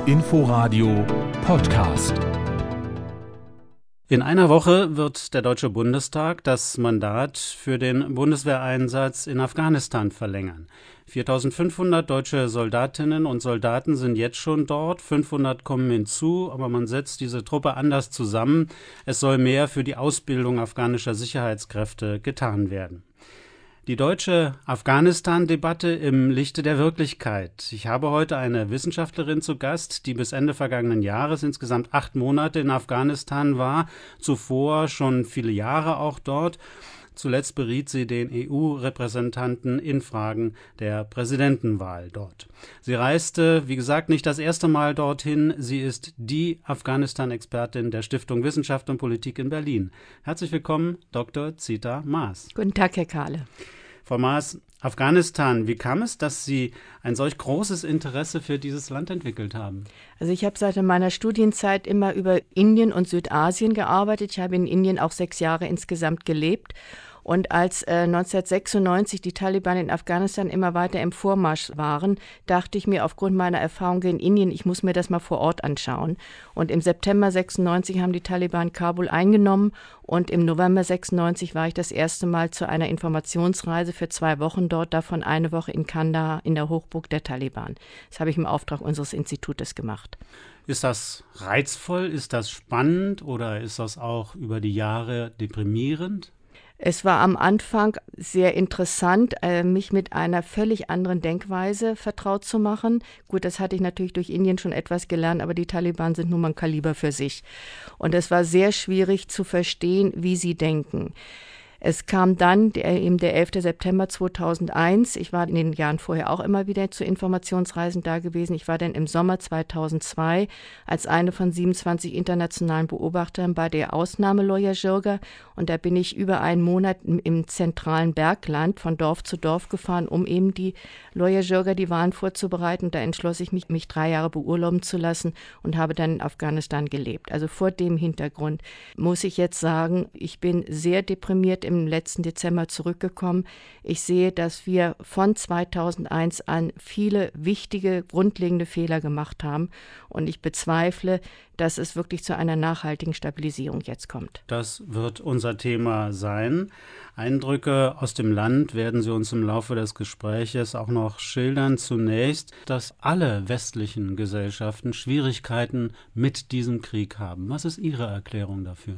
Inforadio Podcast. In einer Woche wird der Deutsche Bundestag das Mandat für den Bundeswehreinsatz in Afghanistan verlängern. 4.500 deutsche Soldatinnen und Soldaten sind jetzt schon dort, 500 kommen hinzu, aber man setzt diese Truppe anders zusammen. Es soll mehr für die Ausbildung afghanischer Sicherheitskräfte getan werden. Die deutsche Afghanistan-Debatte im Lichte der Wirklichkeit. Ich habe heute eine Wissenschaftlerin zu Gast, die bis Ende vergangenen Jahres insgesamt 8 Monate in Afghanistan war, zuvor schon viele Jahre auch dort. Zuletzt beriet sie den EU-Repräsentanten in Fragen der Präsidentenwahl dort. Sie reiste, wie gesagt, nicht das erste Mal dorthin. Sie ist die Afghanistan-Expertin der Stiftung Wissenschaft und Politik in Berlin. Herzlich willkommen, Dr. Zita Maas. Guten Tag, Herr Kahle. Frau Maas, Afghanistan, wie kam es, dass Sie ein solch großes Interesse für dieses Land entwickelt haben? Also ich habe seit meiner Studienzeit immer über Indien und Südasien gearbeitet. Ich habe in Indien auch 6 Jahre insgesamt gelebt. Und als 1996 die Taliban in Afghanistan immer weiter im Vormarsch waren, dachte ich mir aufgrund meiner Erfahrungen in Indien, ich muss mir das mal vor Ort anschauen. Und im September 96 haben die Taliban Kabul eingenommen und im November 96 war ich das erste Mal zu einer Informationsreise für 2 Wochen dort, davon eine Woche in Kandahar in der Hochburg der Taliban. Das habe ich im Auftrag unseres Institutes gemacht. Ist das reizvoll, ist das spannend oder ist das auch über die Jahre deprimierend? Es war am Anfang sehr interessant, mich mit einer völlig anderen Denkweise vertraut zu machen. Gut, das hatte ich natürlich durch Indien schon etwas gelernt, aber die Taliban sind nun mal ein Kaliber für sich. Und es war sehr schwierig zu verstehen, wie sie denken. Es kam dann eben der 11. September 2001. Ich war in den Jahren vorher auch immer wieder zu Informationsreisen da gewesen. Ich war dann im Sommer 2002 als eine von 27 internationalen Beobachtern bei der Ausnahme Loya Jirga. Und da bin ich über einen Monat im zentralen Bergland von Dorf zu Dorf gefahren, um eben die Loya Jirga, die Wahlen vorzubereiten. Und da entschloss ich mich 3 Jahre beurlauben zu lassen und habe dann in Afghanistan gelebt. Also vor dem Hintergrund muss ich jetzt sagen, ich bin sehr deprimiert im letzten Dezember zurückgekommen. Ich sehe, dass wir von 2001 an viele wichtige, grundlegende Fehler gemacht haben. Und ich bezweifle, dass es wirklich zu einer nachhaltigen Stabilisierung jetzt kommt. Das wird unser Thema sein. Eindrücke aus dem Land werden Sie uns im Laufe des Gespräches auch noch schildern. Zunächst, dass alle westlichen Gesellschaften Schwierigkeiten mit diesem Krieg haben. Was ist Ihre Erklärung dafür?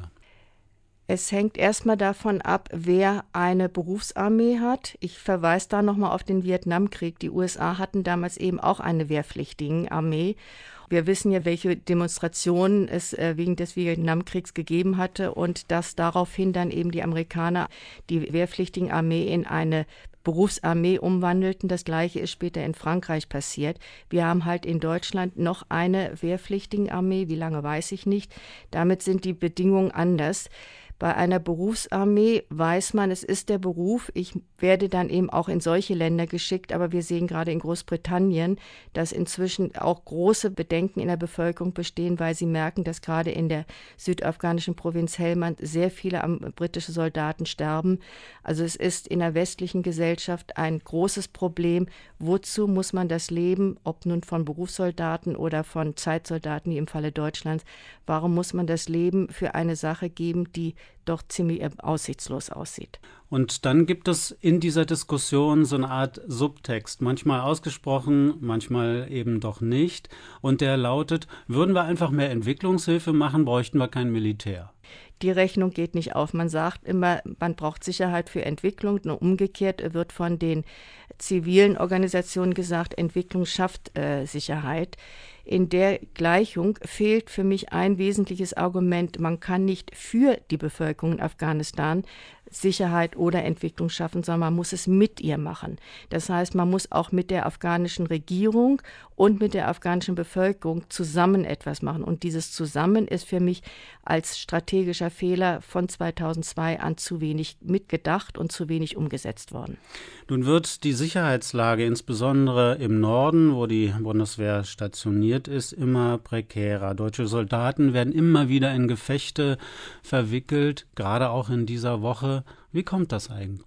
Es hängt erstmal davon ab, wer eine Berufsarmee hat. Ich verweise da nochmal auf den Vietnamkrieg. Die USA hatten damals eben auch eine wehrpflichtige Armee. Wir wissen ja, welche Demonstrationen es wegen des Vietnamkriegs gegeben hatte und dass daraufhin dann eben die Amerikaner die wehrpflichtige Armee in eine Berufsarmee umwandelten. Das Gleiche ist später in Frankreich passiert. Wir haben halt in Deutschland noch eine wehrpflichtige Armee. Wie lange, weiß ich nicht. Damit sind die Bedingungen anders. Bei einer Berufsarmee weiß man, es ist der Beruf. Ich werde dann eben auch in solche Länder geschickt, aber wir sehen gerade in Großbritannien, dass inzwischen auch große Bedenken in der Bevölkerung bestehen, weil sie merken, dass gerade in der südafghanischen Provinz Helmand sehr viele britische Soldaten sterben. Also es ist in der westlichen Gesellschaft ein großes Problem. Wozu muss man das Leben, ob nun von Berufssoldaten oder von Zeitsoldaten, wie im Falle Deutschlands, warum muss man das Leben für eine Sache geben, die doch ziemlich aussichtslos aussieht? Und dann gibt es in dieser Diskussion so eine Art Subtext, manchmal ausgesprochen, manchmal eben doch nicht. Und der lautet, würden wir einfach mehr Entwicklungshilfe machen, bräuchten wir kein Militär. Die Rechnung geht nicht auf. Man sagt immer, man braucht Sicherheit für Entwicklung. Nur umgekehrt wird von den zivilen Organisationen gesagt, Entwicklung schafft Sicherheit. In der Gleichung fehlt für mich ein wesentliches Argument. Man kann nicht für die Bevölkerung in Afghanistan Sicherheit oder Entwicklung schaffen, sondern man muss es mit ihr machen. Das heißt, man muss auch mit der afghanischen Regierung und mit der afghanischen Bevölkerung zusammen etwas machen. Und dieses Zusammen ist für mich als strategischer Fehler von 2002 an zu wenig mitgedacht und zu wenig umgesetzt worden. Nun wird die Sicherheitslage insbesondere im Norden, wo die Bundeswehr stationiert ist, immer prekärer. Deutsche Soldaten werden immer wieder in Gefechte verwickelt, gerade auch in dieser Woche. Wie kommt das eigentlich?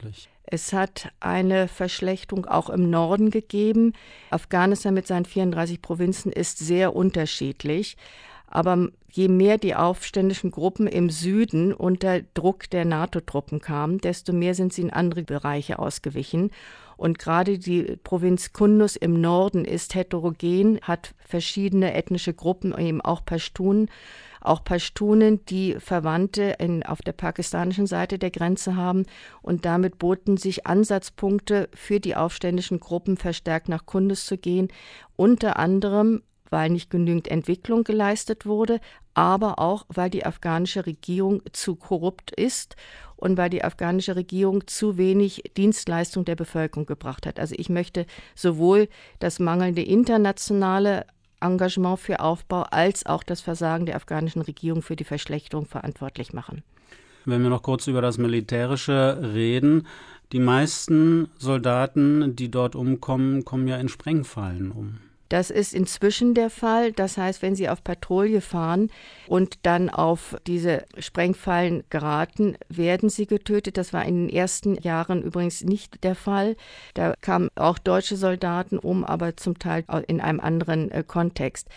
Es hat eine Verschlechterung auch im Norden gegeben. Afghanistan mit seinen 34 Provinzen ist sehr unterschiedlich. Aber je mehr die aufständischen Gruppen im Süden unter Druck der NATO-Truppen kamen, desto mehr sind sie in andere Bereiche ausgewichen. Und gerade die Provinz Kunduz im Norden ist heterogen, hat verschiedene ethnische Gruppen, eben auch Pashtunen. Auch Pashtunen, die Verwandte auf der pakistanischen Seite der Grenze haben. Und damit boten sich Ansatzpunkte für die aufständischen Gruppen, verstärkt nach Kunduz zu gehen. Unter anderem, weil nicht genügend Entwicklung geleistet wurde, aber auch, weil die afghanische Regierung zu korrupt ist und weil die afghanische Regierung zu wenig Dienstleistung der Bevölkerung gebracht hat. Also ich möchte sowohl das mangelnde internationale Engagement für Aufbau als auch das Versagen der afghanischen Regierung für die Verschlechterung verantwortlich machen. Wenn wir noch kurz über das Militärische reden, die meisten Soldaten, die dort umkommen, kommen ja in Sprengfallen um. Das ist inzwischen der Fall. Das heißt, wenn Sie auf Patrouille fahren und dann auf diese Sprengfallen geraten, werden Sie getötet. Das war in den ersten Jahren übrigens nicht der Fall. Da kamen auch deutsche Soldaten um, aber zum Teil in einem anderen Kontext.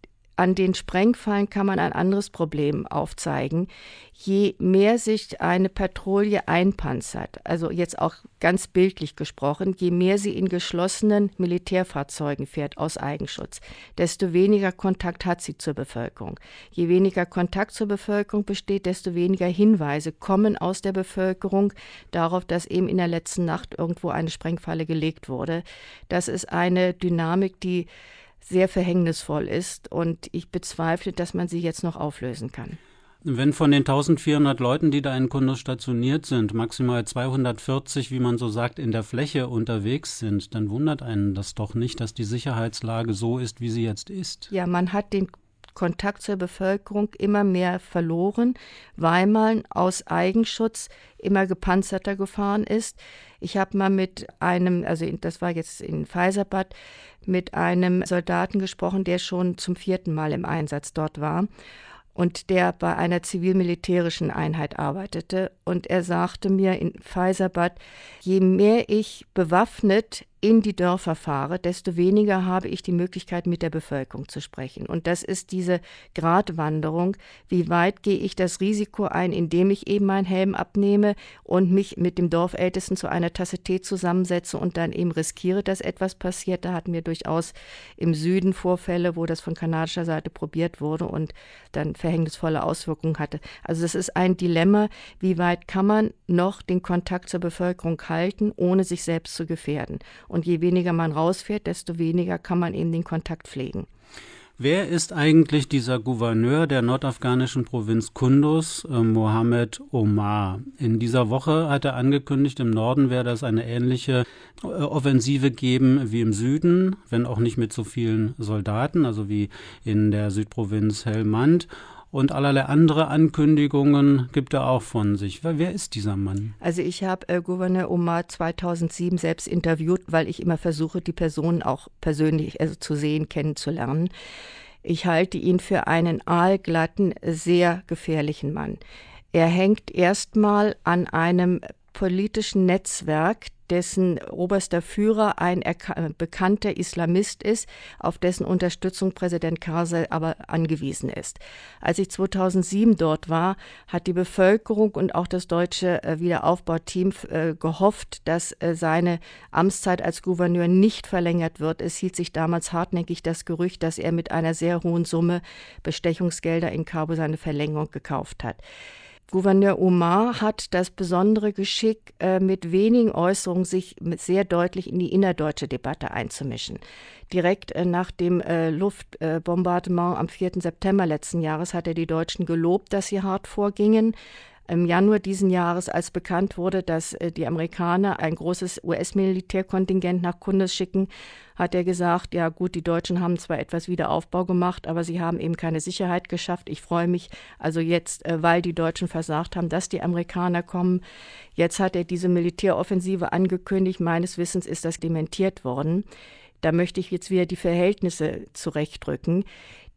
An den Sprengfallen kann man ein anderes Problem aufzeigen. Je mehr sich eine Patrouille einpanzert, also jetzt auch ganz bildlich gesprochen, je mehr sie in geschlossenen Militärfahrzeugen fährt aus Eigenschutz, desto weniger Kontakt hat sie zur Bevölkerung. Je weniger Kontakt zur Bevölkerung besteht, desto weniger Hinweise kommen aus der Bevölkerung darauf, dass eben in der letzten Nacht irgendwo eine Sprengfalle gelegt wurde. Das ist eine Dynamik, die sehr verhängnisvoll ist und ich bezweifle, dass man sie jetzt noch auflösen kann. Wenn von den 1400 Leuten, die da in Kunduz stationiert sind, maximal 240, wie man so sagt, in der Fläche unterwegs sind, dann wundert einen das doch nicht, dass die Sicherheitslage so ist, wie sie jetzt ist. Ja, man hat den Kontakt zur Bevölkerung immer mehr verloren, weil man aus Eigenschutz immer gepanzerter gefahren ist. Ich habe mal mit einem, also das war jetzt in Faizabad, mit einem Soldaten gesprochen, der schon zum 4. Mal im Einsatz dort war und der bei einer zivil-militärischen Einheit arbeitete. Und er sagte mir in Faizabad, je mehr ich bewaffnet in die Dörfer fahre, desto weniger habe ich die Möglichkeit, mit der Bevölkerung zu sprechen. Und das ist diese Gratwanderung. Wie weit gehe ich das Risiko ein, indem ich eben meinen Helm abnehme und mich mit dem Dorfältesten zu einer Tasse Tee zusammensetze und dann eben riskiere, dass etwas passiert. Da hatten wir durchaus im Süden Vorfälle, wo das von kanadischer Seite probiert wurde und dann verhängnisvolle Auswirkungen hatte. Also das ist ein Dilemma. Wie weit kann man noch den Kontakt zur Bevölkerung halten, ohne sich selbst zu gefährden? Und je weniger man rausfährt, desto weniger kann man eben den Kontakt pflegen. Wer ist eigentlich dieser Gouverneur der nordafghanischen Provinz Kunduz, Mohammed Omar? In dieser Woche hat er angekündigt, im Norden werde es eine ähnliche Offensive geben wie im Süden, wenn auch nicht mit so vielen Soldaten, also wie in der Südprovinz Helmand. Und allerlei andere Ankündigungen gibt er auch von sich. Wer ist dieser Mann? Also ich habe Gouverneur Omar 2007 selbst interviewt, weil ich immer versuche, die Person auch persönlich zu sehen, kennenzulernen. Ich halte ihn für einen aalglatten, sehr gefährlichen Mann. Er hängt erstmal an einem politischen Netzwerk, dessen oberster Führer ein bekannter Islamist ist, auf dessen Unterstützung Präsident Karzai aber angewiesen ist. Als ich 2007 dort war, hat die Bevölkerung und auch das deutsche Wiederaufbauteam gehofft, dass seine Amtszeit als Gouverneur nicht verlängert wird. Es hielt sich damals hartnäckig das Gerücht, dass er mit einer sehr hohen Summe Bestechungsgelder in Kabul seine Verlängerung gekauft hat. Gouverneur Omar hat das besondere Geschick, mit wenigen Äußerungen sich sehr deutlich in die innerdeutsche Debatte einzumischen. Direkt nach dem Luftbombardement am 4. September letzten Jahres hat er die Deutschen gelobt, dass sie hart vorgingen. Im Januar diesen Jahres, als bekannt wurde, dass die Amerikaner ein großes US-Militärkontingent nach Kunduz schicken, hat er gesagt, ja gut, die Deutschen haben zwar etwas Wiederaufbau gemacht, aber sie haben eben keine Sicherheit geschafft. Ich freue mich also jetzt, weil die Deutschen versagt haben, dass die Amerikaner kommen. Jetzt hat er diese Militäroffensive angekündigt. Meines Wissens ist das dementiert worden. Da möchte ich jetzt wieder die Verhältnisse zurechtrücken.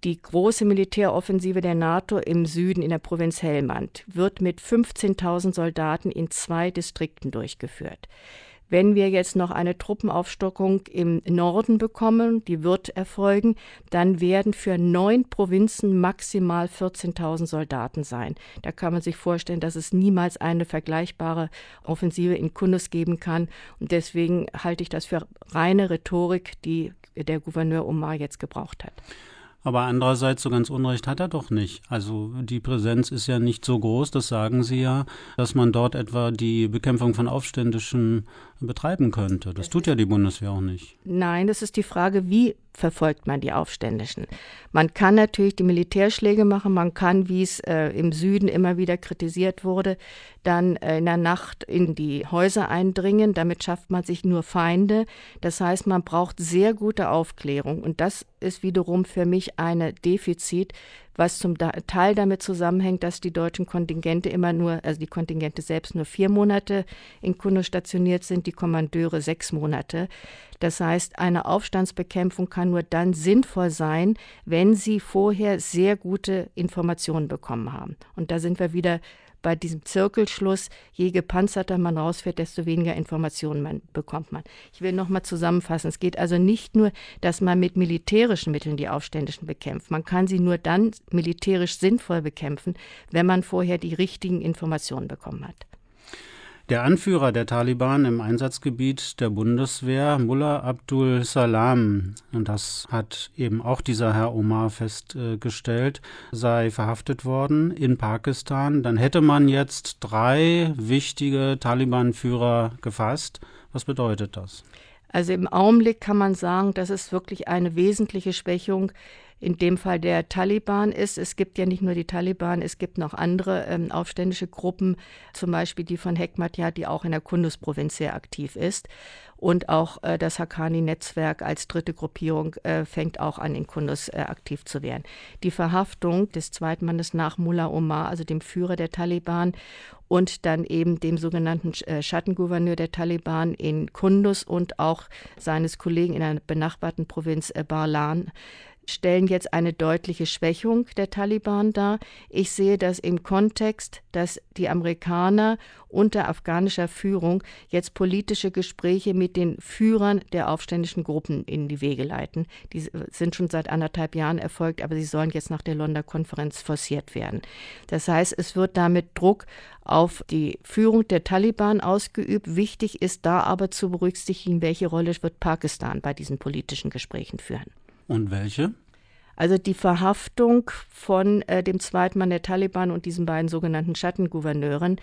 Die große Militäroffensive der NATO im Süden in der Provinz Helmand wird mit 15.000 Soldaten in 2 Distrikten durchgeführt. Wenn wir jetzt noch eine Truppenaufstockung im Norden bekommen, die wird erfolgen, dann werden für 9 Provinzen maximal 14.000 Soldaten sein. Da kann man sich vorstellen, dass es niemals eine vergleichbare Offensive in Kunduz geben kann. Und deswegen halte ich das für reine Rhetorik, die der Gouverneur Omar jetzt gebraucht hat. Aber andererseits, so ganz Unrecht hat er doch nicht. Also die Präsenz ist ja nicht so groß, das sagen Sie ja, dass man dort etwa die Bekämpfung von Aufständischen betreiben könnte. Das tut ja die Bundeswehr auch nicht. Nein, das ist die Frage, wie verfolgt man die Aufständischen? Man kann natürlich die Militärschläge machen, man kann, wie es im Süden immer wieder kritisiert wurde, dann in der Nacht in die Häuser eindringen. Damit schafft man sich nur Feinde. Das heißt, man braucht sehr gute Aufklärung. Und das ist wiederum für mich ein Defizit, was zum Teil damit zusammenhängt, dass die deutschen Kontingente die Kontingente selbst nur 4 Monate in Kunduz stationiert sind, die Kommandeure 6 Monate. Das heißt, eine Aufstandsbekämpfung kann nur dann sinnvoll sein, wenn sie vorher sehr gute Informationen bekommen haben. Und da sind wir wieder bei diesem Zirkelschluss, je gepanzerter man rausfährt, desto weniger Informationen bekommt man. Ich will nochmal zusammenfassen, es geht also nicht nur, dass man mit militärischen Mitteln die Aufständischen bekämpft. Man kann sie nur dann militärisch sinnvoll bekämpfen, wenn man vorher die richtigen Informationen bekommen hat. Der Anführer der Taliban im Einsatzgebiet der Bundeswehr, Mullah Abdul Salam, und das hat eben auch dieser Herr Omar festgestellt, sei verhaftet worden in Pakistan. Dann hätte man jetzt 3 wichtige Taliban-Führer gefasst. Was bedeutet das? Also im Augenblick kann man sagen, dass es wirklich eine wesentliche Schwächung in dem Fall der Taliban ist. Es gibt ja nicht nur die Taliban, es gibt noch andere aufständische Gruppen, zum Beispiel die von Hekmatyar, die auch in der Kunduz-Provinz sehr aktiv ist. Und auch das Haqqani-Netzwerk als dritte Gruppierung fängt auch an, in Kunduz aktiv zu werden. Die Verhaftung des Zweitmannes nach Mullah Omar, also dem Führer der Taliban, und dann eben dem sogenannten Schattengouverneur der Taliban in Kunduz und auch seines Kollegen in einer benachbarten Provinz Barlan, stellen jetzt eine deutliche Schwächung der Taliban dar. Ich sehe das im Kontext, dass die Amerikaner unter afghanischer Führung jetzt politische Gespräche mit den Führern der aufständischen Gruppen in die Wege leiten. Die sind schon seit 1,5 Jahren erfolgt, aber sie sollen jetzt nach der Londoner Konferenz forciert werden. Das heißt, es wird damit Druck auf die Führung der Taliban ausgeübt. Wichtig ist da aber zu berücksichtigen, welche Rolle wird Pakistan bei diesen politischen Gesprächen führen. Und welche? Also die Verhaftung von dem Zweitmann der Taliban und diesen beiden sogenannten Schattengouverneuren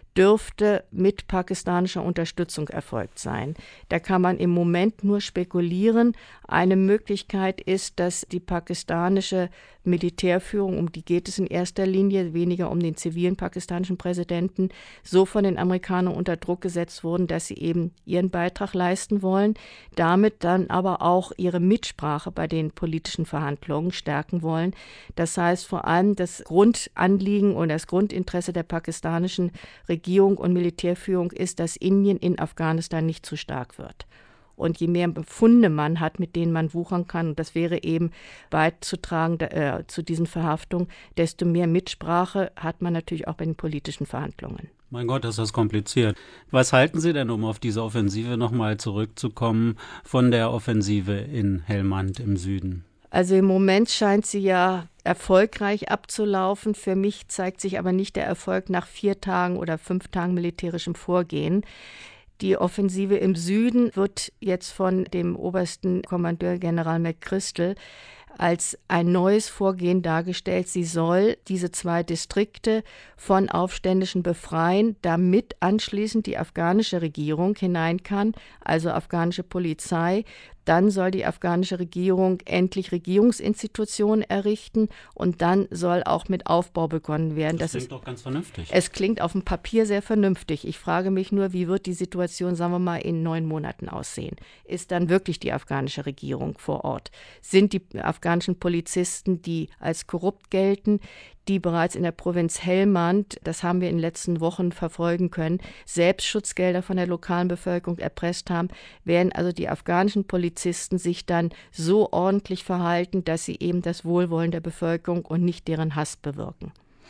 dürfte mit pakistanischer Unterstützung erfolgt sein. Da kann man im Moment nur spekulieren. Eine Möglichkeit ist, dass die pakistanische Militärführung, um die geht es in erster Linie, weniger um den zivilen pakistanischen Präsidenten, so von den Amerikanern unter Druck gesetzt wurden, dass sie eben ihren Beitrag leisten wollen, damit dann aber auch ihre Mitsprache bei den politischen Verhandlungen stärken wollen. Das heißt vor allem das Grundanliegen und das Grundinteresse der pakistanischen Regierung und Militärführung ist, dass Indien in Afghanistan nicht zu stark wird. Und je mehr Befunde man hat, mit denen man wuchern kann, und das wäre eben beizutragen zu diesen Verhaftungen, desto mehr Mitsprache hat man natürlich auch bei den politischen Verhandlungen. Mein Gott, ist das kompliziert. Was halten Sie denn, um auf diese Offensive nochmal zurückzukommen, von der Offensive in Helmand im Süden? Also im Moment scheint sie ja erfolgreich abzulaufen. Für mich zeigt sich aber nicht der Erfolg nach 4 Tagen oder 5 Tagen militärischem Vorgehen. Die Offensive im Süden wird jetzt von dem obersten Kommandeur General McChrystal als ein neues Vorgehen dargestellt. Sie soll diese 2 Distrikte von Aufständischen befreien, damit anschließend die afghanische Regierung hinein kann, also afghanische Polizei. Dann soll die afghanische Regierung endlich Regierungsinstitutionen errichten und dann soll auch mit Aufbau begonnen werden. Das klingt doch ganz vernünftig. Es klingt auf dem Papier sehr vernünftig. Ich frage mich nur, wie wird die Situation, sagen wir mal, in 9 Monaten aussehen? Ist dann wirklich die afghanische Regierung vor Ort? Sind die afghanischen Polizisten, die als korrupt gelten, die bereits in der Provinz Helmand, das haben wir in den letzten Wochen verfolgen können, Selbstschutzgelder von der lokalen Bevölkerung erpresst haben, werden also die afghanischen Polizisten sich dann so ordentlich verhalten, dass sie eben das Wohlwollen der Bevölkerung und nicht deren Hass bewirken.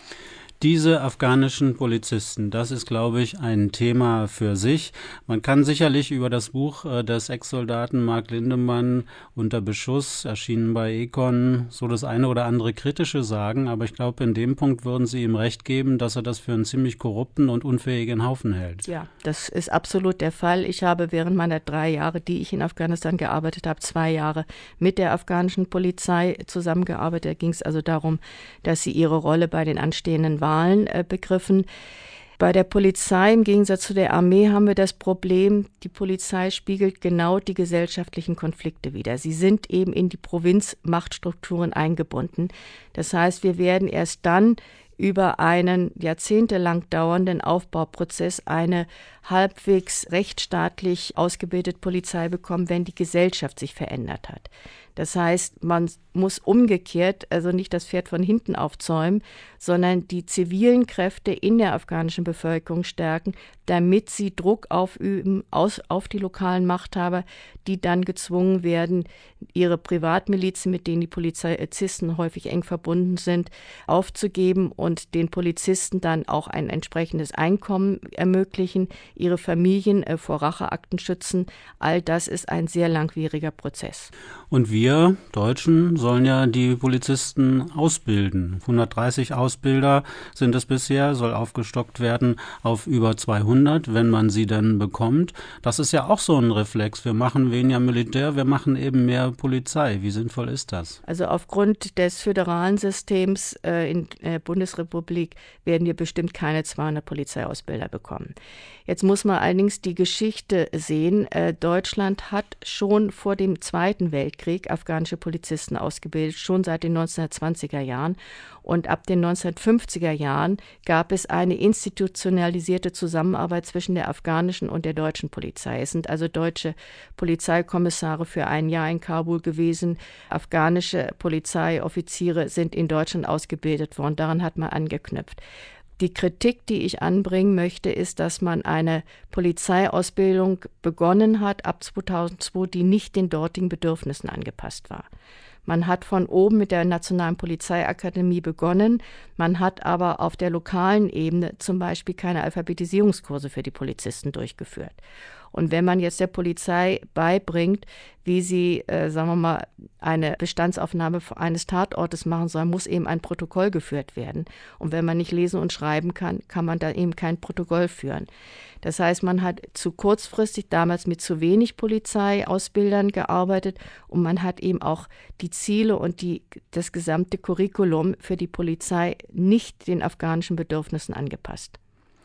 Diese afghanischen Polizisten, das ist, glaube ich, ein Thema für sich. Man kann sicherlich über das Buch des Ex-Soldaten Mark Lindemann Unter Beschuss, erschienen bei Econ, so das eine oder andere Kritische sagen, aber ich glaube, in dem Punkt würden Sie ihm recht geben, dass er das für einen ziemlich korrupten und unfähigen Haufen hält. Ja, das ist absolut der Fall. Ich habe während meiner 3 Jahre, die ich in Afghanistan gearbeitet habe, 2 Jahre mit der afghanischen Polizei zusammengearbeitet. Da ging es also darum, dass sie ihre Rolle bei den anstehenden Wahlen begriffen. Bei der Polizei im Gegensatz zu der Armee haben wir das Problem, die Polizei spiegelt genau die gesellschaftlichen Konflikte wider. Sie sind eben in die Provinzmachtstrukturen eingebunden. Das heißt, wir werden erst dann über einen jahrzehntelang dauernden Aufbauprozess eine halbwegs rechtsstaatlich ausgebildete Polizei bekommen, wenn die Gesellschaft sich verändert hat. Das heißt, man muss umgekehrt, also nicht das Pferd von hinten aufzäumen, sondern die zivilen Kräfte in der afghanischen Bevölkerung stärken, damit sie Druck aufüben auf die lokalen Machthaber, die dann gezwungen werden, ihre Privatmilizen, mit denen die Polizisten häufig eng verbunden sind, aufzugeben und den Polizisten dann auch ein entsprechendes Einkommen ermöglichen, ihre Familien vor Racheakten schützen. All das ist ein sehr langwieriger Prozess. Und wir Deutschen sollen ja die Polizisten ausbilden. 130 Ausbilder sind es bisher, soll aufgestockt werden auf über 200, wenn man sie denn bekommt. Das ist ja auch so ein Reflex. Wir machen weniger Militär, wir machen eben mehr Polizei. Wie sinnvoll ist das? Also aufgrund des föderalen Systems in der Bundesrepublik werden wir bestimmt keine 200 Polizeiausbilder bekommen. Jetzt muss man allerdings die Geschichte sehen. Deutschland hat schon vor dem Zweiten Weltkrieg afghanische Polizisten ausgebildet, schon seit den 1920er Jahren. Und ab den 1950er Jahren gab es eine institutionalisierte Zusammenarbeit zwischen der afghanischen und der deutschen Polizei. Es sind also deutsche Polizeikommissare für ein Jahr in Kabul gewesen. Afghanische Polizeioffiziere sind in Deutschland ausgebildet worden. Daran hat man angeknüpft. Die Kritik, die ich anbringen möchte, ist, dass man eine Polizeiausbildung begonnen hat ab 2002, die nicht den dortigen Bedürfnissen angepasst war. Man hat von oben mit der Nationalen Polizeiakademie begonnen, man hat aber auf der lokalen Ebene zum Beispiel keine Alphabetisierungskurse für die Polizisten durchgeführt. Und wenn man jetzt der Polizei beibringt, wie sie, sagen wir mal, eine Bestandsaufnahme eines Tatortes machen soll, muss eben ein Protokoll geführt werden. Und wenn man nicht lesen und schreiben kann, kann man da eben kein Protokoll führen. Das heißt, man hat zu kurzfristig damals mit zu wenig Polizeiausbildern gearbeitet und man hat eben auch die Ziele und das gesamte Curriculum für die Polizei nicht den afghanischen Bedürfnissen angepasst.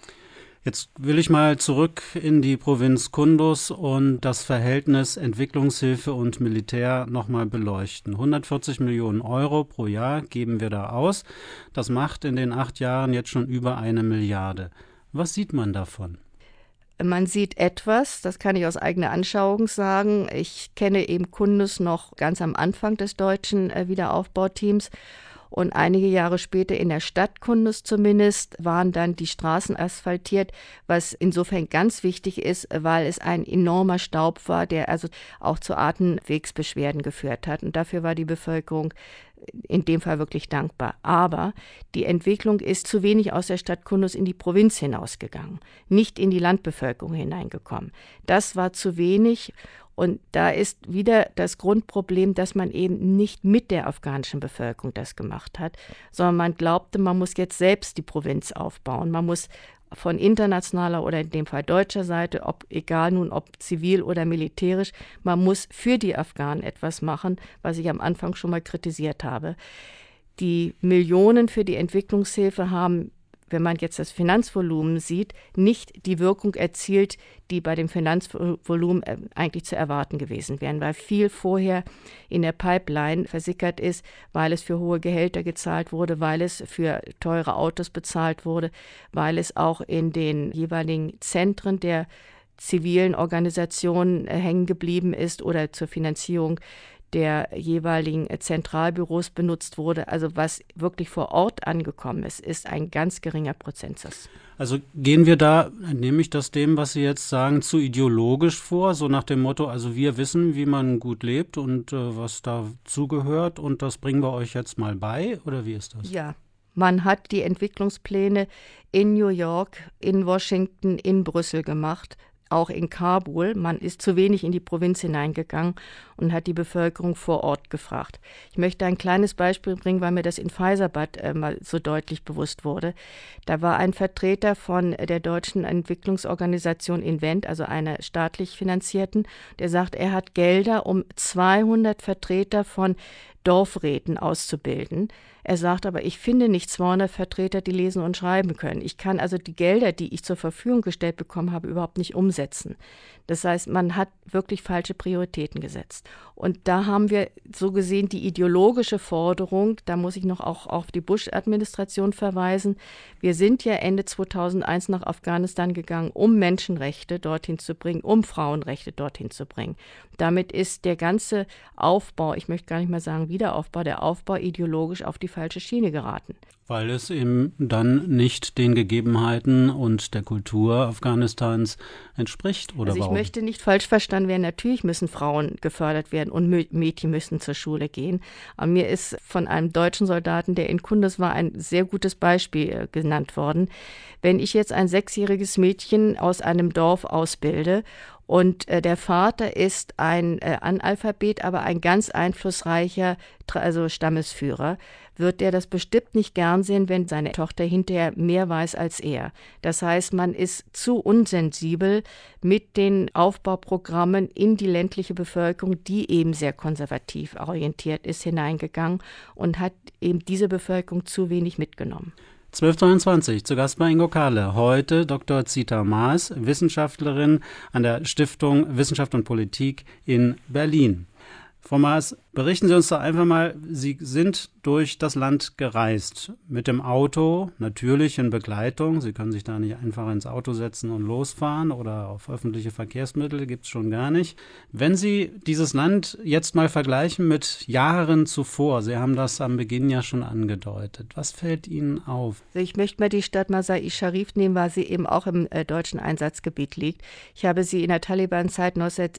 Jetzt will ich mal zurück in die Provinz Kunduz und das Verhältnis Entwicklungshilfe und Militär nochmal beleuchten. 140 Millionen Euro pro Jahr geben wir da aus. Das macht in den 8 Jahren jetzt schon über 1 Milliarde. Was sieht man davon? Man sieht etwas, das kann ich aus eigener Anschauung sagen. Ich kenne eben Kunduz noch ganz am Anfang des deutschen Wiederaufbauteams. Und einige Jahre später in der Stadt Kunduz zumindest waren dann die Straßen asphaltiert, was insofern ganz wichtig ist, weil es ein enormer Staub war, der also auch zu Atemwegsbeschwerden geführt hat. Und dafür war die Bevölkerung in dem Fall wirklich dankbar. Aber die Entwicklung ist zu wenig aus der Stadt Kunduz in die Provinz hinausgegangen, nicht in die Landbevölkerung hineingekommen. Das war zu wenig. Und da ist wieder das Grundproblem, dass man eben nicht mit der afghanischen Bevölkerung das gemacht hat, sondern man glaubte, man muss jetzt selbst die Provinz aufbauen. Man muss von internationaler oder in dem Fall deutscher Seite, egal nun ob zivil oder militärisch, man muss für die Afghanen etwas machen, was ich am Anfang schon mal kritisiert habe. Die Millionen für die Entwicklungshilfe haben, wenn man jetzt das Finanzvolumen sieht, nicht die Wirkung erzielt, die bei dem Finanzvolumen eigentlich zu erwarten gewesen wären, weil viel vorher in der Pipeline versickert ist, weil es für hohe Gehälter gezahlt wurde, weil es für teure Autos bezahlt wurde, weil es auch in den jeweiligen Zentren der zivilen Organisationen hängen geblieben ist oder zur Finanzierung der jeweiligen Zentralbüros benutzt wurde. Also was wirklich vor Ort angekommen ist, ist ein ganz geringer Prozentsatz. Also gehen wir da, nehme ich das dem, was Sie jetzt sagen, zu ideologisch vor, so nach dem Motto, also wir wissen, wie man gut lebt und was dazugehört und das bringen wir euch jetzt mal bei, oder wie ist das? Ja, man hat die Entwicklungspläne in New York, in Washington, in Brüssel gemacht, auch in Kabul. Man ist zu wenig in die Provinz hineingegangen und hat die Bevölkerung vor Ort gefragt. Ich möchte ein kleines Beispiel bringen, weil mir das in Faisabad mal so deutlich bewusst wurde. Da war ein Vertreter von der deutschen Entwicklungsorganisation Invent, also einer staatlich finanzierten, der sagt, er hat Gelder, um 200 Vertreter von Dorfräten auszubilden. Er sagt aber, ich finde nicht 200 Vertreter, die lesen und schreiben können. Ich kann also die Gelder, die ich zur Verfügung gestellt bekommen habe, überhaupt nicht umsetzen. Das heißt, man hat wirklich falsche Prioritäten gesetzt. Und da haben wir so gesehen die ideologische Forderung, da muss ich noch auch auf die Bush-Administration verweisen. Wir sind ja Ende 2001 nach Afghanistan gegangen, um Menschenrechte dorthin zu bringen, um Frauenrechte dorthin zu bringen. Damit ist der ganze Aufbau, ich möchte gar nicht mehr sagen Wiederaufbau, der Aufbau ideologisch auf die falsche Schiene geraten. Weil es eben dann nicht den Gegebenheiten und der Kultur Afghanistans entspricht, oder also ich warum? möchte nicht falsch verstanden werden, natürlich müssen Frauen gefördert werden und Mädchen müssen zur Schule gehen. Aber mir ist von einem deutschen Soldaten, der in Kunduz war, ein sehr gutes Beispiel genannt worden. Wenn ich jetzt ein 6-jähriges Mädchen aus einem Dorf ausbilde und der Vater ist ein Analphabet, aber ein ganz einflussreicher Stammesführer, wird er das bestimmt nicht gern sehen, wenn seine Tochter hinterher mehr weiß als er. Das heißt, man ist zu unsensibel mit den Aufbauprogrammen in die ländliche Bevölkerung, die eben sehr konservativ orientiert ist, hineingegangen und hat eben diese Bevölkerung zu wenig mitgenommen. 12:23, zu Gast bei Ingo Kahle. Heute Dr. Zita Maas, Wissenschaftlerin an der Stiftung Wissenschaft und Politik in Berlin. Frau Maas, berichten Sie uns doch einfach mal, Sie sind durch das Land gereist. Mit dem Auto, natürlich in Begleitung. Sie können sich da nicht einfach ins Auto setzen und losfahren oder auf öffentliche Verkehrsmittel, gibt es schon gar nicht. Wenn Sie dieses Land jetzt mal vergleichen mit Jahren zuvor, Sie haben das am Beginn ja schon angedeutet, was fällt Ihnen auf? Also ich möchte mal die Stadt Masai-Sharif nehmen, weil sie eben auch im deutschen Einsatzgebiet liegt. Ich habe sie in der Taliban-Zeit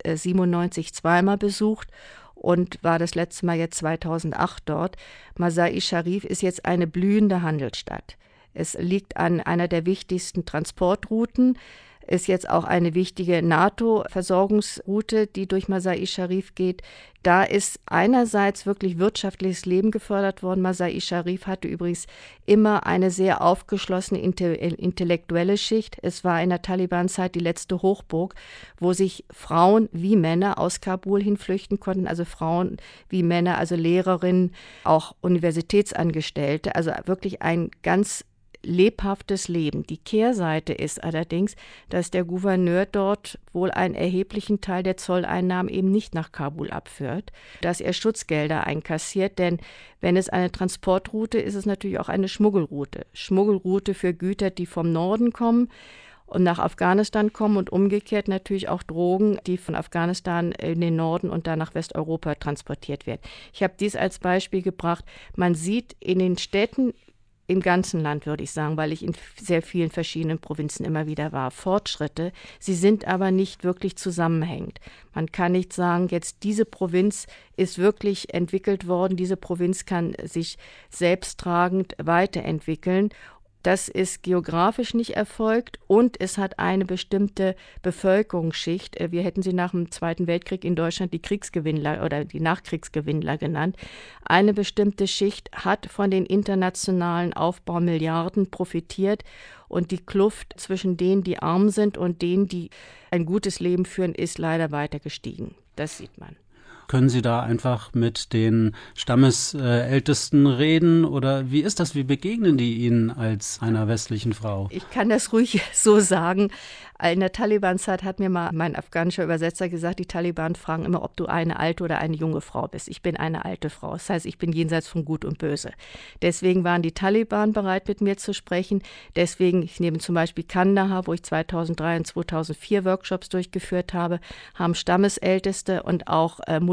1997 zweimal besucht und war das letzte Mal jetzt 2008 dort. Masai-Sharif ist jetzt eine blühende Handelsstadt. Es liegt an einer der wichtigsten Transportrouten, ist jetzt auch eine wichtige NATO-Versorgungsroute, die durch Masai-Sharif geht. Da ist einerseits wirklich wirtschaftliches Leben gefördert worden. Masai-Sharif hatte übrigens immer eine sehr aufgeschlossene intellektuelle Schicht. Es war in der Taliban-Zeit die letzte Hochburg, wo sich Frauen wie Männer aus Kabul hinflüchten konnten. Also Frauen wie Männer, also Lehrerinnen, auch Universitätsangestellte. Also wirklich ein ganz lebhaftes Leben. Die Kehrseite ist allerdings, dass der Gouverneur dort wohl einen erheblichen Teil der Zolleinnahmen eben nicht nach Kabul abführt, dass er Schutzgelder einkassiert, denn wenn es eine Transportroute ist, es natürlich auch eine Schmuggelroute. Schmuggelroute für Güter, die vom Norden kommen und nach Afghanistan kommen und umgekehrt natürlich auch Drogen, die von Afghanistan in den Norden und dann nach Westeuropa transportiert werden. Ich habe dies als Beispiel gebracht. Man sieht in den Städten, im ganzen Land, würde ich sagen, weil ich in sehr vielen verschiedenen Provinzen immer wieder war, Fortschritte. Sie sind aber nicht wirklich zusammenhängend. Man kann nicht sagen, jetzt diese Provinz ist wirklich entwickelt worden, diese Provinz kann sich selbsttragend weiterentwickeln. Das ist geografisch nicht erfolgt und es hat eine bestimmte Bevölkerungsschicht. Wir hätten sie nach dem Zweiten Weltkrieg in Deutschland die Kriegsgewinnler oder die Nachkriegsgewinnler genannt. Eine bestimmte Schicht hat von den internationalen Aufbaumilliarden profitiert und die Kluft zwischen denen, die arm sind und denen, die ein gutes Leben führen, ist leider weiter gestiegen. Das sieht man. Können Sie da einfach mit den Stammesältesten reden oder wie ist das? Wie begegnen die Ihnen als einer westlichen Frau? Ich kann das ruhig so sagen. In der Taliban-Zeit hat mir mal mein afghanischer Übersetzer gesagt, die Taliban fragen immer, ob du eine alte oder eine junge Frau bist. Ich bin eine alte Frau. Das heißt, ich bin jenseits von Gut und Böse. Deswegen waren die Taliban bereit, mit mir zu sprechen. Deswegen, ich nehme zum Beispiel Kandahar, wo ich 2003 und 2004 Workshops durchgeführt habe, haben Stammesälteste und auch Mullahs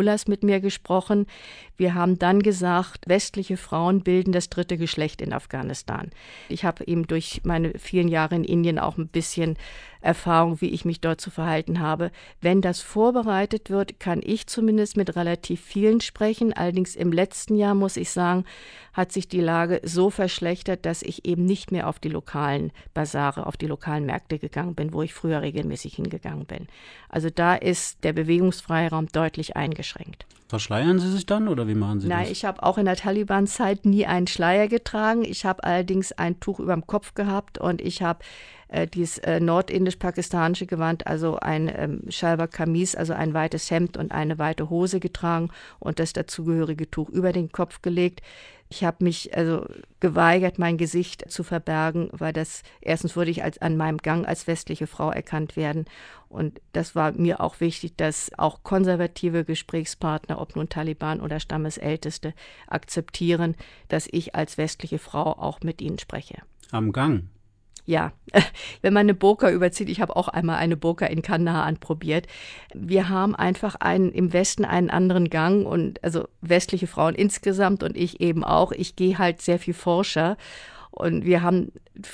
Mullers mit mir gesprochen. Wir haben dann gesagt, westliche Frauen bilden das dritte Geschlecht in Afghanistan. Ich habe eben durch meine vielen Jahre in Indien auch ein bisschen Erfahrung, wie ich mich dort zu verhalten habe. Wenn das vorbereitet wird, kann ich zumindest mit relativ vielen sprechen. Allerdings im letzten Jahr, muss ich sagen, hat sich die Lage so verschlechtert, dass ich eben nicht mehr auf die lokalen Basare, auf die lokalen Märkte gegangen bin, wo ich früher regelmäßig hingegangen bin. Also da ist der Bewegungsfreiraum deutlich eingeschränkt. Verschleiern Sie sich dann oder wie machen Sie das? Nein, ich habe auch in der Taliban-Zeit nie einen Schleier getragen. Ich habe allerdings ein Tuch über dem Kopf gehabt und ich habe dieses nordindisch-pakistanische Gewand, also ein Shalwar Kameez, also ein weites Hemd und eine weite Hose getragen und das dazugehörige Tuch über den Kopf gelegt. Ich habe mich also geweigert, mein Gesicht zu verbergen, weil erstens würde ich an meinem Gang als westliche Frau erkannt werden. Und das war mir auch wichtig, dass auch konservative Gesprächspartner, ob nun Taliban oder Stammesälteste, akzeptieren, dass ich als westliche Frau auch mit ihnen spreche. Am Gang? Ja, wenn man eine Burka überzieht, ich habe auch einmal eine Burka in Kandahar anprobiert. Wir haben einfach im Westen einen anderen Gang und also westliche Frauen insgesamt und ich eben auch. Ich gehe halt sehr viel forscher und wir haben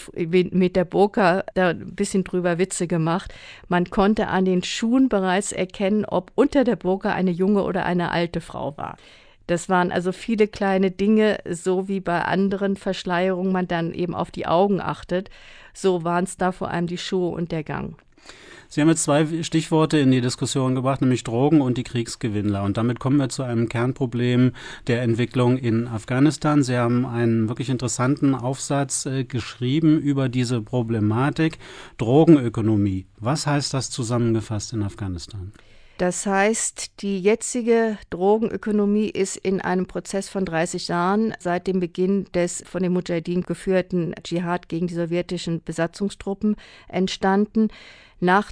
mit der Burka da ein bisschen drüber Witze gemacht. Man konnte an den Schuhen bereits erkennen, ob unter der Burka eine junge oder eine alte Frau war. Das waren also viele kleine Dinge, so wie bei anderen Verschleierungen man dann eben auf die Augen achtet. So waren es da vor allem die Schuhe und der Gang. Sie haben jetzt 2 Stichworte in die Diskussion gebracht, nämlich Drogen und die Kriegsgewinnler. Und damit kommen wir zu einem Kernproblem der Entwicklung in Afghanistan. Sie haben einen wirklich interessanten Aufsatz geschrieben über diese Problematik. Drogenökonomie. Was heißt das zusammengefasst in Afghanistan? Das heißt, die jetzige Drogenökonomie ist in einem Prozess von 30 Jahren seit dem Beginn des von den Mujahideen geführten Dschihad gegen die sowjetischen Besatzungstruppen entstanden. Nach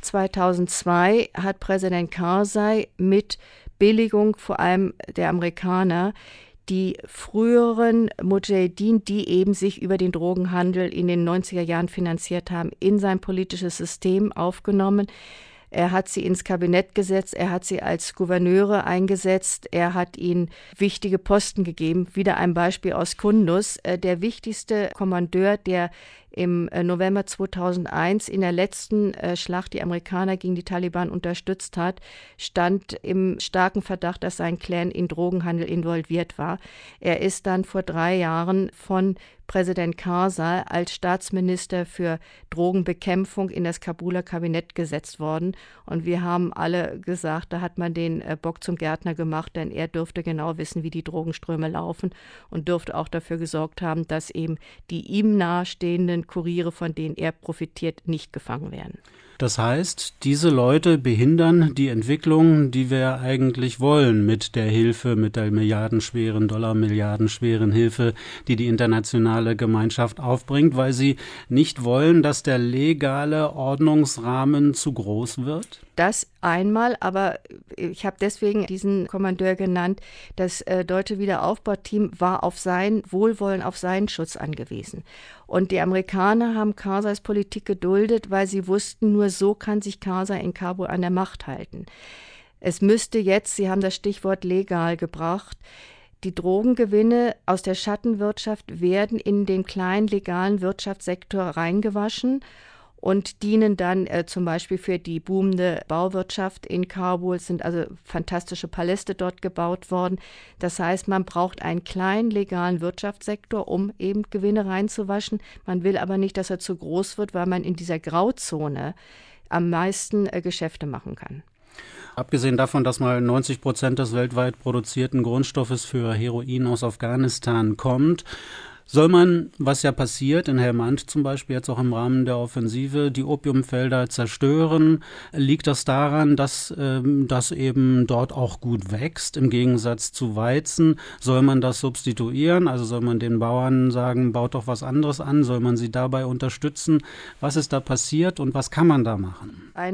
2002 hat Präsident Karzai mit Billigung vor allem der Amerikaner die früheren Mujahideen, die eben sich über den Drogenhandel in den 90er Jahren finanziert haben, in sein politisches System aufgenommen. Er hat sie ins Kabinett gesetzt, er hat sie als Gouverneure eingesetzt, er hat ihnen wichtige Posten gegeben. Wieder ein Beispiel aus Kunduz. Der wichtigste Kommandeur, der im November 2001 in der letzten Schlacht die Amerikaner gegen die Taliban unterstützt hat, stand im starken Verdacht, dass sein Clan in Drogenhandel involviert war. Er ist dann vor 3 Jahren von Präsident Karzai als Staatsminister für Drogenbekämpfung in das Kabuler Kabinett gesetzt worden. Und wir haben alle gesagt, da hat man den Bock zum Gärtner gemacht, denn er dürfte genau wissen, wie die Drogenströme laufen und dürfte auch dafür gesorgt haben, dass eben die ihm nahestehenden Kuriere, von denen er profitiert, nicht gefangen werden. Das heißt, diese Leute behindern die Entwicklung, die wir eigentlich wollen, mit der Hilfe, mit der milliardenschweren Hilfe, die die internationale Gemeinschaft aufbringt, weil sie nicht wollen, dass der legale Ordnungsrahmen zu groß wird? Das einmal, aber ich habe deswegen diesen Kommandeur genannt, das deutsche Wiederaufbauteam war auf sein Wohlwollen, auf seinen Schutz angewiesen. Und die Amerikaner haben Karzais Politik geduldet, weil sie wussten, nur so kann sich Karzai in Kabul an der Macht halten. Es müsste jetzt, Sie haben das Stichwort legal gebracht, die Drogengewinne aus der Schattenwirtschaft werden in den kleinen legalen Wirtschaftssektor reingewaschen und dienen dann zum Beispiel für die boomende Bauwirtschaft in Kabul. Es sind also fantastische Paläste dort gebaut worden. Das heißt, man braucht einen kleinen legalen Wirtschaftssektor, um eben Gewinne reinzuwaschen. Man will aber nicht, dass er zu groß wird, weil man in dieser Grauzone am meisten Geschäfte machen kann. Abgesehen davon, dass mal 90% des weltweit produzierten Grundstoffes für Heroin aus Afghanistan kommt, soll man, was ja passiert, in Helmand zum Beispiel jetzt auch im Rahmen der Offensive, die Opiumfelder zerstören? Liegt das daran, dass das eben dort auch gut wächst, im Gegensatz zu Weizen? Soll man das substituieren? Also soll man den Bauern sagen, baut doch was anderes an? Soll man sie dabei unterstützen? Was ist da passiert und was kann man da machen? Eine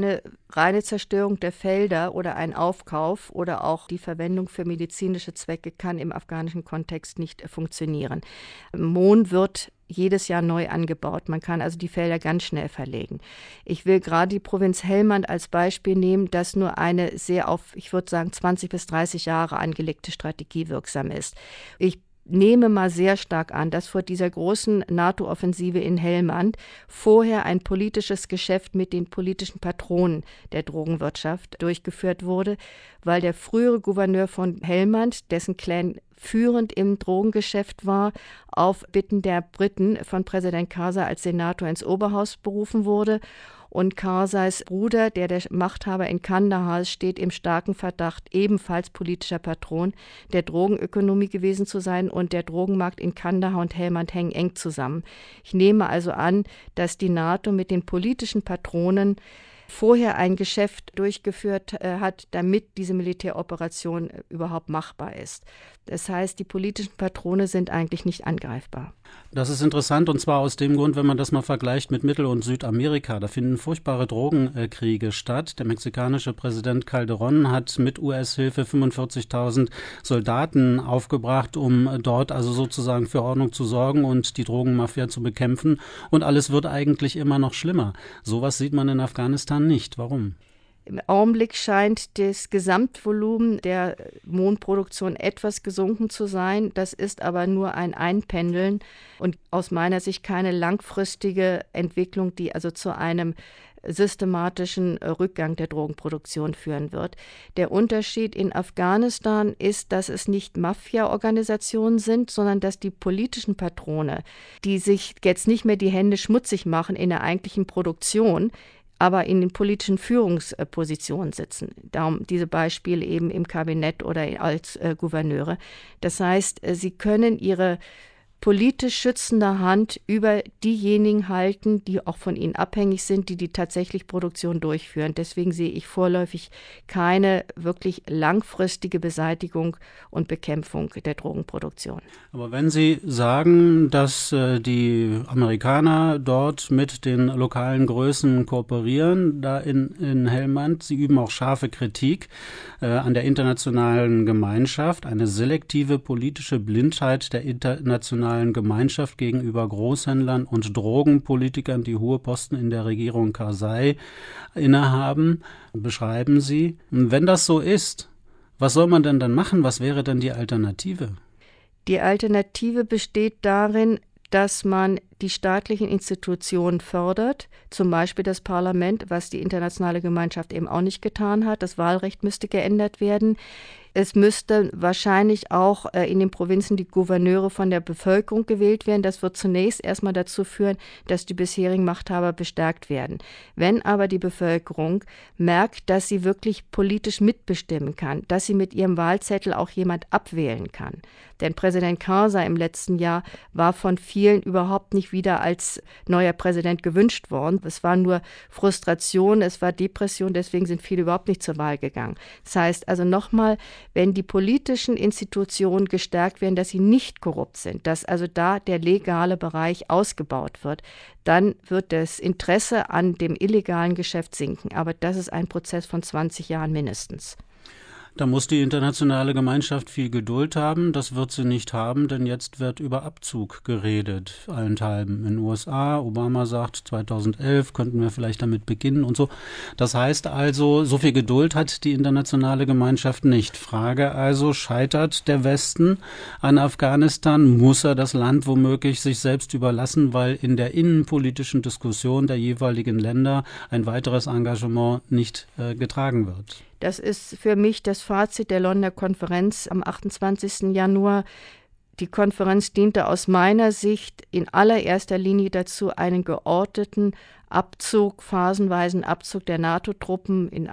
reine Zerstörung der Felder oder ein Aufkauf oder auch die Verwendung für medizinische Zwecke kann im afghanischen Kontext nicht funktionieren. Mohn wird jedes Jahr neu angebaut. Man kann also die Felder ganz schnell verlegen. Ich will gerade die Provinz Helmand als Beispiel nehmen, dass nur eine sehr auf, ich würde sagen, 20 bis 30 Jahre angelegte Strategie wirksam ist. Ich nehme mal sehr stark an, dass vor dieser großen NATO-Offensive in Helmand vorher ein politisches Geschäft mit den politischen Patronen der Drogenwirtschaft durchgeführt wurde, weil der frühere Gouverneur von Helmand, dessen Clan führend im Drogengeschäft war, auf Bitten der Briten von Präsident Karzai als Senator ins Oberhaus berufen wurde. Und Karzais Bruder, der Machthaber in Kandahar ist, steht im starken Verdacht, ebenfalls politischer Patron der Drogenökonomie gewesen zu sein. Und der Drogenmarkt in Kandahar und Helmand hängen eng zusammen. Ich nehme also an, dass die NATO mit den politischen Patronen vorher ein Geschäft durchgeführt hat, damit diese Militäroperation überhaupt machbar ist. Das heißt, die politischen Patrone sind eigentlich nicht angreifbar. Das ist interessant, und zwar aus dem Grund, wenn man das mal vergleicht mit Mittel- und Südamerika. Da finden furchtbare Drogenkriege statt. Der mexikanische Präsident Calderón hat mit US-Hilfe 45.000 Soldaten aufgebracht, um dort also sozusagen für Ordnung zu sorgen und die Drogenmafia zu bekämpfen. Und alles wird eigentlich immer noch schlimmer. Sowas sieht man in Afghanistan nicht. Warum? Im Augenblick scheint das Gesamtvolumen der Mohnproduktion etwas gesunken zu sein. Das ist aber nur ein Einpendeln und aus meiner Sicht keine langfristige Entwicklung, die also zu einem systematischen Rückgang der Drogenproduktion führen wird. Der Unterschied in Afghanistan ist, dass es nicht Mafia-Organisationen sind, sondern dass die politischen Patrone, die sich jetzt nicht mehr die Hände schmutzig machen in der eigentlichen Produktion, aber in den politischen Führungspositionen sitzen. Darum diese Beispiele eben im Kabinett oder als Gouverneure. Das heißt, sie können ihre politisch schützende Hand über diejenigen halten, die auch von ihnen abhängig sind, die tatsächlich Produktion durchführen. Deswegen sehe ich vorläufig keine wirklich langfristige Beseitigung und Bekämpfung der Drogenproduktion. Aber wenn Sie sagen, dass die Amerikaner dort mit den lokalen Größen kooperieren, da in Helmand, sie üben auch scharfe Kritik an der internationalen Gemeinschaft, eine selektive politische Blindheit der internationalen Gemeinschaft gegenüber Großhändlern und Drogenpolitikern, die hohe Posten in der Regierung Karzai innehaben, beschreiben Sie. Wenn das so ist, was soll man denn dann machen? Was wäre denn die Alternative? Die Alternative besteht darin, dass man die staatlichen Institutionen fördert, zum Beispiel das Parlament, was die internationale Gemeinschaft eben auch nicht getan hat. Das Wahlrecht müsste geändert werden. Es müsste wahrscheinlich auch in den Provinzen die Gouverneure von der Bevölkerung gewählt werden. Das wird zunächst erstmal dazu führen, dass die bisherigen Machthaber bestärkt werden. Wenn aber die Bevölkerung merkt, dass sie wirklich politisch mitbestimmen kann, dass sie mit ihrem Wahlzettel auch jemand abwählen kann. Denn Präsident Karzai im letzten Jahr war von vielen überhaupt nicht wieder als neuer Präsident gewünscht worden. Es war nur Frustration, es war Depression, deswegen sind viele überhaupt nicht zur Wahl gegangen. Das heißt also nochmal, wenn die politischen Institutionen gestärkt werden, dass sie nicht korrupt sind, dass also da der legale Bereich ausgebaut wird, dann wird das Interesse an dem illegalen Geschäft sinken. Aber das ist ein Prozess von 20 Jahren mindestens. Da muss die internationale Gemeinschaft viel Geduld haben. Das wird sie nicht haben, denn jetzt wird über Abzug geredet, allenthalben. In den USA, Obama sagt, 2011 könnten wir vielleicht damit beginnen und so. Das heißt also, so viel Geduld hat die internationale Gemeinschaft nicht. Frage also, scheitert der Westen an Afghanistan? Muss er das Land womöglich sich selbst überlassen, weil in der innenpolitischen Diskussion der jeweiligen Länder ein weiteres Engagement nicht getragen wird? Das ist für mich das Fazit der Londoner Konferenz am 28. Januar. Die Konferenz diente aus meiner Sicht in allererster Linie dazu, einen geordneten Abzug, phasenweisen Abzug der NATO-Truppen in einem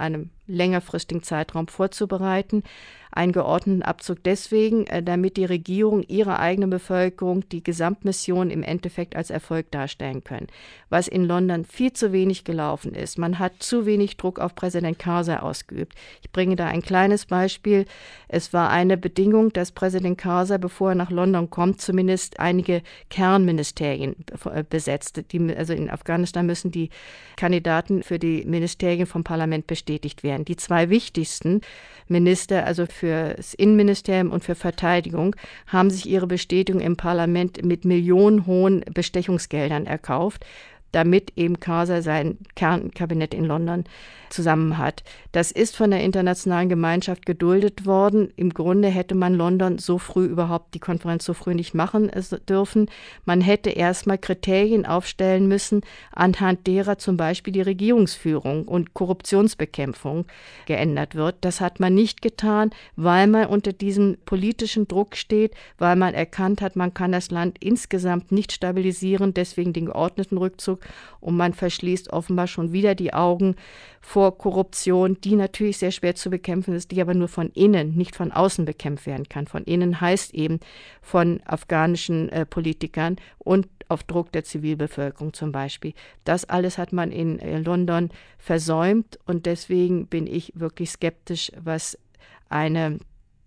längerfristigen Zeitraum vorzubereiten. Einen geordneten Abzug deswegen, damit die Regierung ihrer eigenen Bevölkerung die Gesamtmission im Endeffekt als Erfolg darstellen können. Was in London viel zu wenig gelaufen ist. Man hat zu wenig Druck auf Präsident Karzai ausgeübt. Ich bringe da ein kleines Beispiel. Es war eine Bedingung, dass Präsident Karzai, bevor er nach London kommt, zumindest einige Kernministerien besetzt. Also in Afghanistan müssen die Kandidaten für die Ministerien vom Parlament bestätigt werden. Die zwei wichtigsten Minister, also für das Innenministerium und für Verteidigung, haben sich ihre Bestätigung im Parlament mit millionenhohen Bestechungsgeldern erkauft, damit eben Karzai sein Kernkabinett in London zusammen hat. Das ist von der internationalen Gemeinschaft geduldet worden. Im Grunde hätte man London so früh überhaupt die Konferenz so früh nicht machen dürfen. Man hätte erstmal Kriterien aufstellen müssen, anhand derer zum Beispiel die Regierungsführung und Korruptionsbekämpfung geändert wird. Das hat man nicht getan, weil man unter diesem politischen Druck steht, weil man erkannt hat, man kann das Land insgesamt nicht stabilisieren, deswegen den geordneten Rückzug, und man verschließt offenbar schon wieder die Augen vor Korruption, die natürlich sehr schwer zu bekämpfen ist, die aber nur von innen, nicht von außen bekämpft werden kann. Von innen heißt eben von afghanischen Politikern und auf Druck der Zivilbevölkerung zum Beispiel. Das alles hat man in London versäumt, und deswegen bin ich wirklich skeptisch, was eine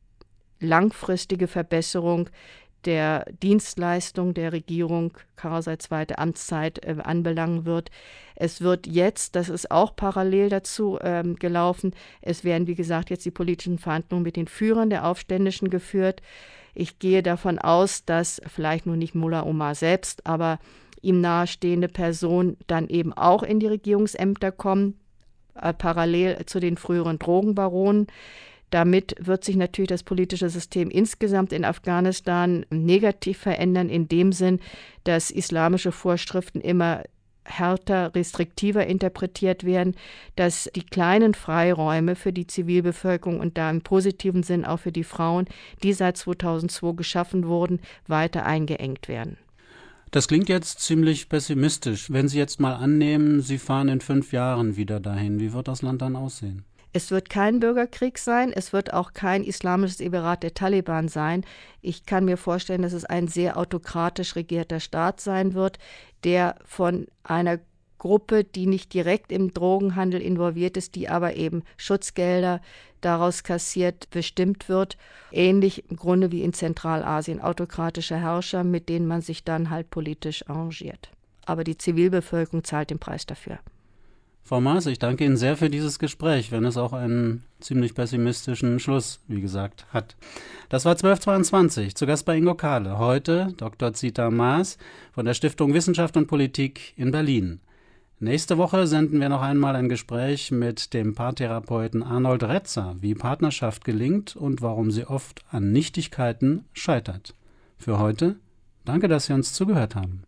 langfristige Verbesserung der Dienstleistung der Regierung Karzai zweite Amtszeit anbelangen wird. Es wird jetzt, das ist auch parallel dazu gelaufen, es werden, wie gesagt, jetzt die politischen Verhandlungen mit den Führern der Aufständischen geführt. Ich gehe davon aus, dass vielleicht nur nicht Mullah Omar selbst, aber ihm nahestehende Personen dann eben auch in die Regierungsämter kommen, parallel zu den früheren Drogenbaronen. Damit wird sich natürlich das politische System insgesamt in Afghanistan negativ verändern, in dem Sinn, dass islamische Vorschriften immer härter, restriktiver interpretiert werden, dass die kleinen Freiräume für die Zivilbevölkerung und da im positiven Sinn auch für die Frauen, die seit 2002 geschaffen wurden, weiter eingeengt werden. Das klingt jetzt ziemlich pessimistisch. Wenn Sie jetzt mal annehmen, Sie fahren in 5 Jahren wieder dahin, wie wird das Land dann aussehen? Es wird kein Bürgerkrieg sein, es wird auch kein islamisches Emirat der Taliban sein. Ich kann mir vorstellen, dass es ein sehr autokratisch regierter Staat sein wird, der von einer Gruppe, die nicht direkt im Drogenhandel involviert ist, die aber eben Schutzgelder daraus kassiert, bestimmt wird. Ähnlich im Grunde wie in Zentralasien, autokratische Herrscher, mit denen man sich dann halt politisch arrangiert. Aber die Zivilbevölkerung zahlt den Preis dafür. Frau Maas, ich danke Ihnen sehr für dieses Gespräch, wenn es auch einen ziemlich pessimistischen Schluss, wie gesagt, hat. Das war 1222, zu Gast bei Ingo Kahle. Heute Dr. Zita Maas von der Stiftung Wissenschaft und Politik in Berlin. Nächste Woche senden wir noch einmal ein Gespräch mit dem Paartherapeuten Arnold Retzer, wie Partnerschaft gelingt und warum sie oft an Nichtigkeiten scheitert. Für heute, danke, dass Sie uns zugehört haben.